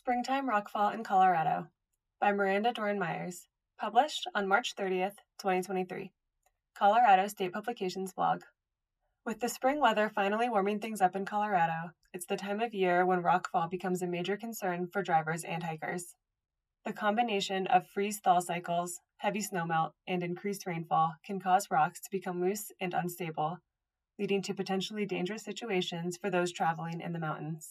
Springtime Rockfall in Colorado by Miranda Doran Myers, published on March 30th, 2023. Colorado State Publications blog. With the spring weather finally warming things up in Colorado, it's the time of year when rockfall becomes a major concern for drivers and hikers. The combination of freeze-thaw cycles, heavy snowmelt, and increased rainfall can cause rocks to become loose and unstable, leading to potentially dangerous situations for those traveling in the mountains.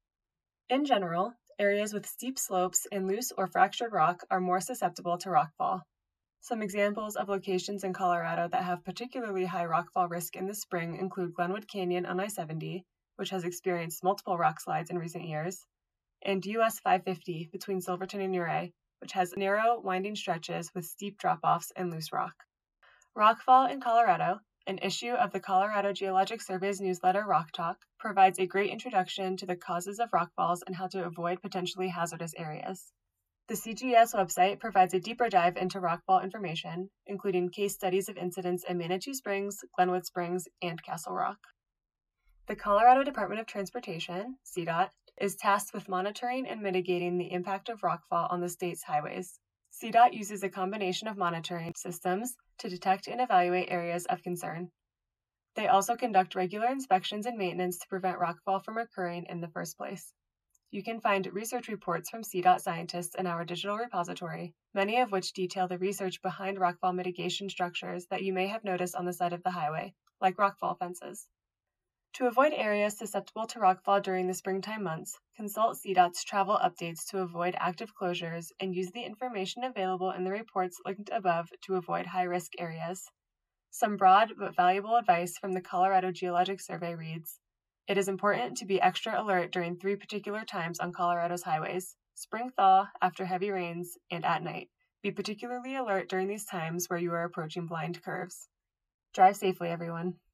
In general, areas with steep slopes and loose or fractured rock are more susceptible to rockfall. Some examples of locations in Colorado that have particularly high rockfall risk in the spring include Glenwood Canyon on I-70, which has experienced multiple rock slides in recent years, and US 550 between Silverton and Ouray, which has narrow, winding stretches with steep drop-offs and loose rock. Rockfall in Colorado, an issue of the Colorado Geologic Survey's newsletter Rock Talk, provides a great introduction to the causes of rockfalls and how to avoid potentially hazardous areas. The CGS website provides a deeper dive into rockfall information, including case studies of incidents in Manitou Springs, Glenwood Springs, and Castle Rock. The Colorado Department of Transportation, CDOT, is tasked with monitoring and mitigating the impact of rockfall on the state's highways. CDOT uses a combination of monitoring systems to detect and evaluate areas of concern. They also conduct regular inspections and maintenance to prevent rockfall from occurring in the first place. You can find research reports from CDOT scientists in our digital repository, many of which detail the research behind rockfall mitigation structures that you may have noticed on the side of the highway, like rockfall fences. To avoid areas susceptible to rockfall during the springtime months, consult CDOT's travel updates to avoid active closures and use the information available in the reports linked above to avoid high-risk areas. Some broad but valuable advice from the Colorado Geologic Survey reads, "It is important to be extra alert during 3 particular times on Colorado's highways: spring thaw, after heavy rains, and at night. Be particularly alert during these times where you are approaching blind curves." Drive safely, everyone.